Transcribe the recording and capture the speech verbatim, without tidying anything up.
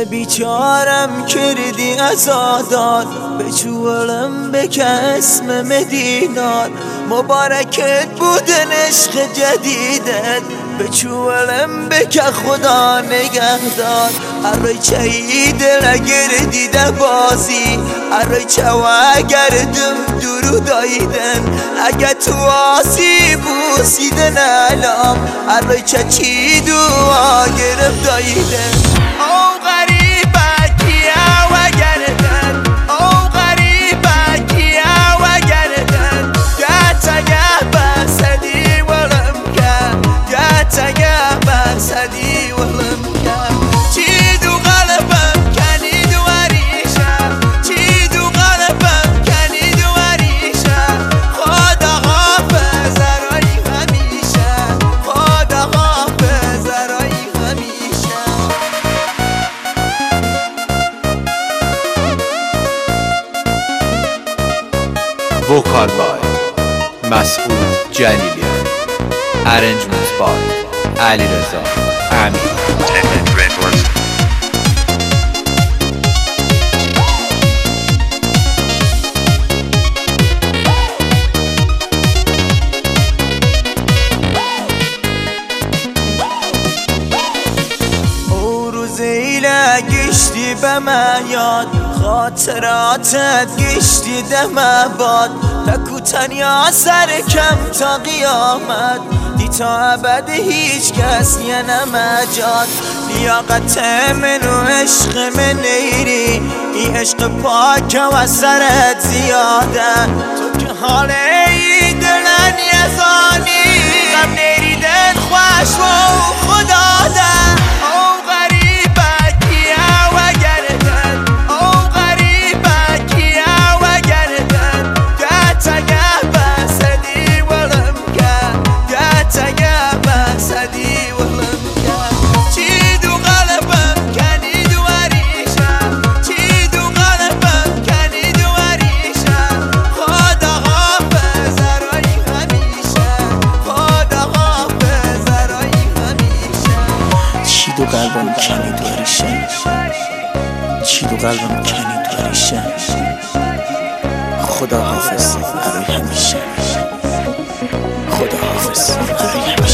بیچارم کردی ازادار به چولم بکه اسم مدینار مبارکت بودن عشق جدیدت به چولم بکه خدا نگهدار ارای چایی دل گردیده بازی ارای چوا گردم درو دایدن اگه تو آسی بوسیدن علام ارای چچی دعا گرم دایدن او غریبه کیا و گردن او غریبه کیا و گردن گتگه بسدی ولم که گتگه بسدی ولم که چی دو قلبم کنی دو وریشه چی دو قلبم کنی دو وریشه خدا حافظ رای همیشه خدا حافظ رای همیشه Vocal by Masoud Jalilian. Arrangements by Ali Reza Amir. Records. او روزیله گشتی به من یاد خاطراتت گشتی دم باد تکو تنیا سر کم تا قیامت دی تا ابد هیچ کس یه نمجاد لیاقت من و عشق من نیری این عشق پاک و سرت زیاده تو که حال ای دلن یزانی غم نیریدن خوش و خدا ده او غریبه کیا و گردن او غریبه کیا و گردن گتگه بسدی ولم که گتگه بسدی ولم که چی دو قلبم کنی دو وریشه چی دو قلبم کنی دو وریشه خدا حافظ رای همیشه خدا حافظ رای همیشه چی دو قلبم کنی دو وریشه چی دو قلبم کنی دو وریشه خدا حافظ برای همیشه خدا حافظ برای همیشه